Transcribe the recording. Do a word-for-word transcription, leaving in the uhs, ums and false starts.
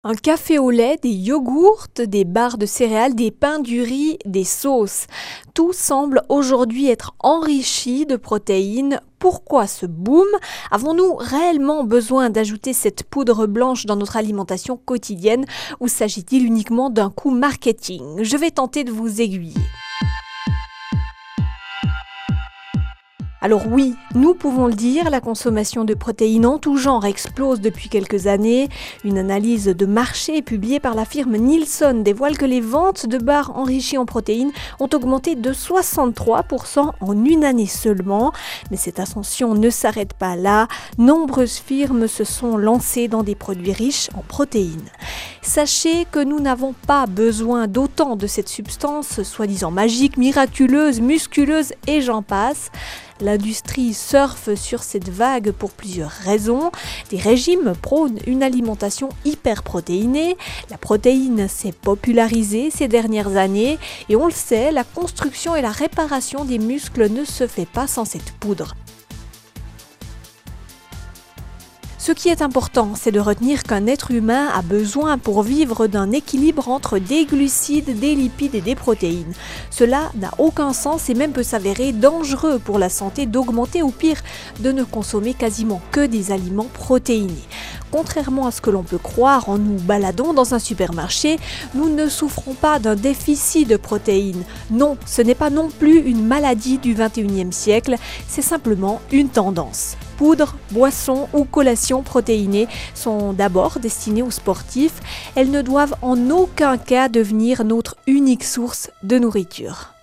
Un café au lait, des yogourts, des barres de céréales, des pains du riz, des sauces. Tout semble aujourd'hui être enrichi de protéines. Pourquoi ce boom? Avons-nous réellement besoin d'ajouter cette poudre blanche dans notre alimentation quotidienne ou s'agit-il uniquement d'un coup marketing? Je vais tenter de vous aiguiller. Alors oui, nous pouvons le dire, la consommation de protéines en tout genre explose depuis quelques années. Une analyse de marché publiée par la firme Nielsen dévoile que les ventes de barres enrichies en protéines ont augmenté de soixante-trois pour cent en une année seulement. Mais cette ascension ne s'arrête pas là. Nombreuses firmes se sont lancées dans des produits riches en protéines. Sachez que nous n'avons pas besoin d'autant de cette substance, soi-disant magique, miraculeuse, musculeuse et j'en passe. L'industrie surfe sur cette vague pour plusieurs raisons. Des régimes prônent une alimentation hyperprotéinée. La protéine s'est popularisée ces dernières années et on le sait, la construction et la réparation des muscles ne se fait pas sans cette poudre. Ce qui est important, c'est de retenir qu'un être humain a besoin pour vivre d'un équilibre entre des glucides, des lipides et des protéines. Cela n'a aucun sens et même peut s'avérer dangereux pour la santé d'augmenter ou pire, de ne consommer quasiment que des aliments protéinés. Contrairement à ce que l'on peut croire en nous baladant dans un supermarché, nous ne souffrons pas d'un déficit de protéines. Non, ce n'est pas non plus une maladie du vingt et unième siècle, c'est simplement une tendance. Poudres, boissons ou collations protéinées sont d'abord destinées aux sportifs. Elles ne doivent en aucun cas devenir notre unique source de nourriture.